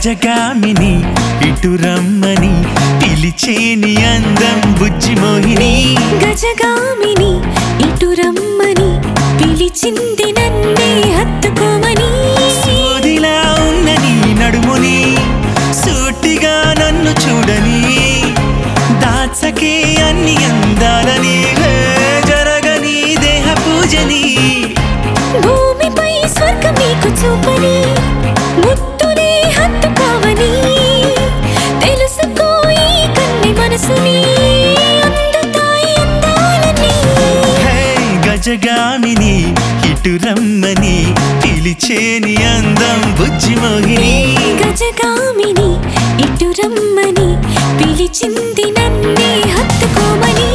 గజగామిని ఇటు రమ్మని పిలిచేని అందం బుజ్జి మోహిని గజగామిని ఇటు రమ్మని పిలిచింది నన్నే హత్తుకోమని సూదిలా ఉన్న నీ నడుముని సూటిగా నన్ను చూడని దాచకే అన్ని అందాలని జరగని దేహ పూజని భూమిపై స్వర్గం నీకు చూపని ముత్తునే హత్తుకోవని తెలుసుకో ఈ కన్ని మనసుని అందుతాయి అందాలని గజగామిని ఇటు రమ్మని పిలిచేని అందం బుజ్జి మోహిని గజగామిని ఇటు రమ్మని పిలిచింది నన్నే హత్తుకోమని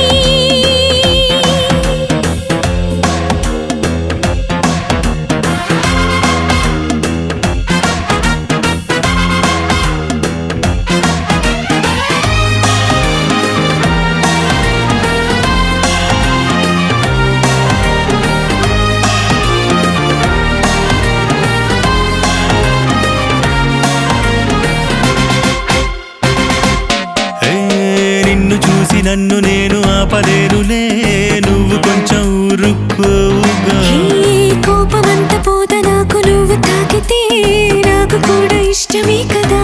నిన్ను చూసి నన్ను నేను ఆపలేనులే నువ్వు కొంచెం ఊరుకోవుగా కోపమంత పోత నాకు నువ్వు తాకితే నాకు కూడా ఇష్టమే కదా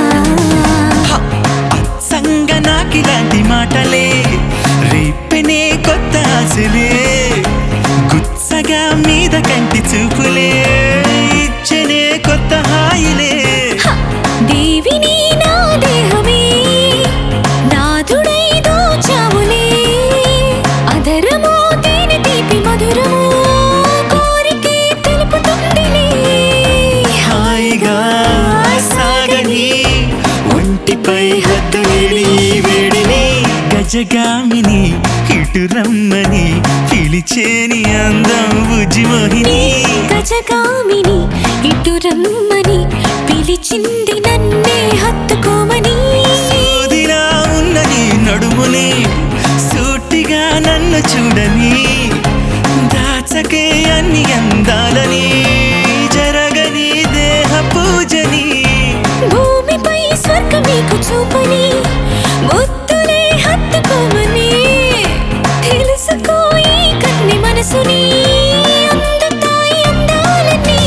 సంగ నాకిలాంటి మాటలే రేపెనే కొత్త ఆశలే గుచ్చగా మీద కంటి చూపులే ఇచ్చనే కొత్త హాయిలే దేవిని నా దేహమే నాథుడై దోచావులే అధరమో తేనె తీపి మధురమో కోరికే తెలుపుతుందిలే హాయిగా సాగని ఒంటిపై హద్దు వేడిని గజగామిని ఇటు రమ్మని పిలిచేని అందం బుజ్జి మోహిని గజగామిని ఇటు రమ్మని పిలిచింది నన్నే హత్తుకోమని సూదిలా ఉన్న నీ నడుముని సూటిగా నన్ను చూడని దాచకే అన్ని అందాలని జరగని దేహ పూజని భూమిపై స్వర్గం నీకు చూపని ముత్తునే హత్తుకోమని తెలుసుకో ఈ కన్ని మనసుని అందుతాయి అందాలని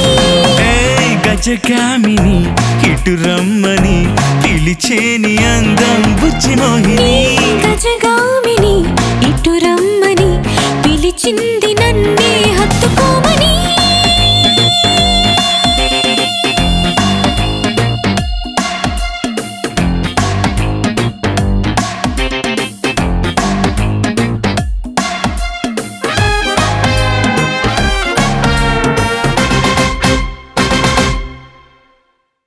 గజగామిని ఇటు రమ్మని పిలిచేని అందం బుజ్జి మోహిని గజగామిని ఇటు రమ్మని పిలిచింది